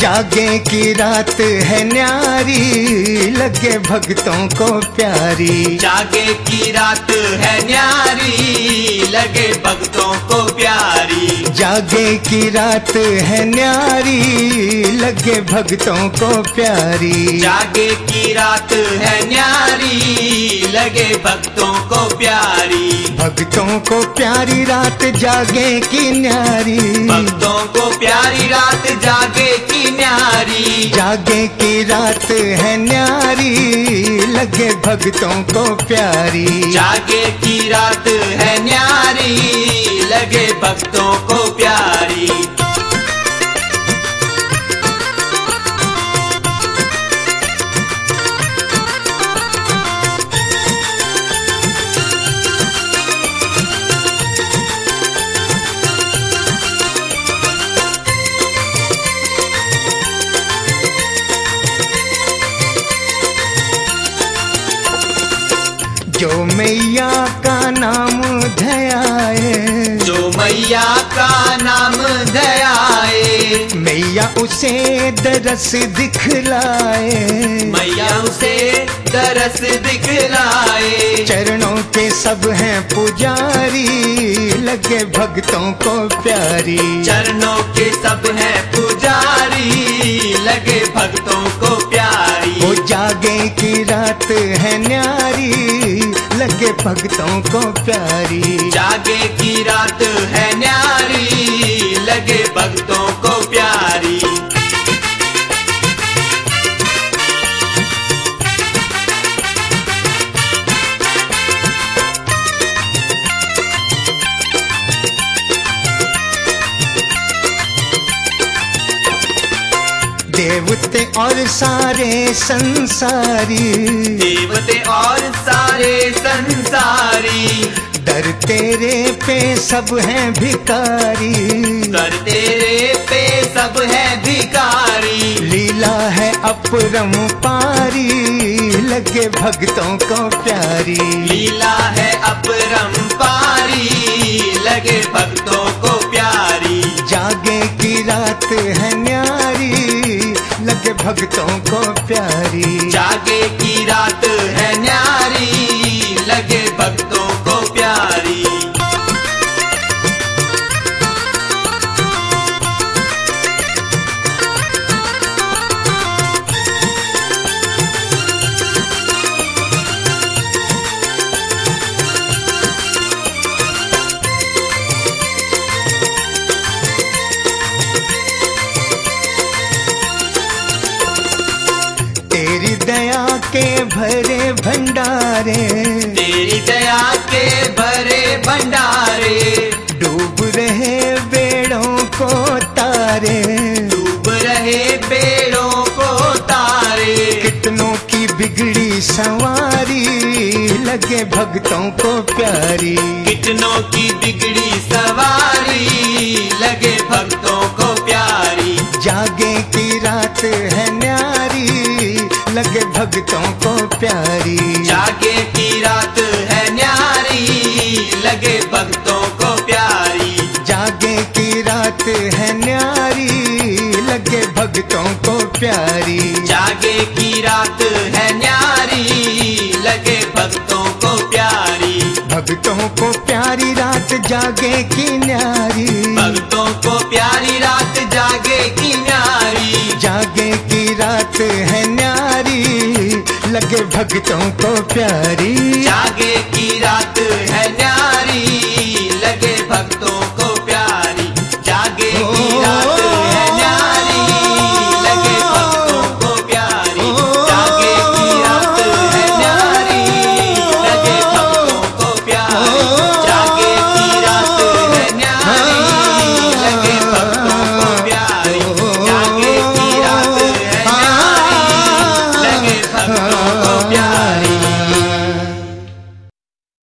जागे की रात है न्यारी, लगे भक्तों को प्यारी। जागे की रात है न्यारी, लगे भक्तों को प्यारी। जागे की रात है न्यारी, लगे भक्तों को प्यारी। जागे की रात है न्यारी, लगे भक्तों को प्यारी। भक्तों को प्यारी रात जागे की न्यारी, भक्तों को प्यारी रात जागे की न्यारी। जागे की रात है न्यारी, लगे भक्तों को प्यारी। जागे की रात है न्यारी, लगे भक्तों को प्यारी। जो मैया का नाम धयाए, जो मैया का नाम धयाए, मैया उसे दरस दिखलाए। मैया उसे दरस दिखलाए। चरणों के सब हैं पुजारी, लगे भक्तों को प्यारी। चरणों के सब हैं पुजारी, लगे भक्तों को प्यारी। वो जागे की रात है न्यारी, लगे भक्तों को प्यारी। जागे की रात है न्यारी, लगे भक्तों को प्यारी। देवते और सारे संसारी, देवते और सारे संसारी, दर तेरे पे सब हैं भिखारी। दर तेरे पे सब है भिखारी। लीला है अपरंपारी, लगे भक्तों को प्यारी। लीला है अपरंपारी, लगे भक्तों को प्यारी। जागे की रात है न्यारी, लगे भक्तों को प्यारी। जागे की रात है न्यारी, लगे भक्तों को प्यारी। तेरी दया के भरे भंडारे, तेरी दया के भरे भंडारे, डूब रहे बेड़ों को तारे। डूब रहे पेड़ों को तारे। कितनों की बिगड़ी सवारी, लगे भक्तों को प्यारी। कितनों की बिगड़ी सवारी, लगे भक्तों को प्यारी। जागे की रात है न्यारी, लगे भक्तों को प्यारी। जागे की रात है न्यारी, लगे भक्तों को प्यारी। जागे की रात है न्यारी, लगे भक्तों को प्यारी। जागे की रात है न्यारी, लगे भक्तों को प्यारी। भक्तों को प्यारी रात जागे की न्यारी। भक्तों को प्यारी रात जागे की न्यारी। जागे की रात है न्यारी, लगे भक्तों को प्यारी। जागे की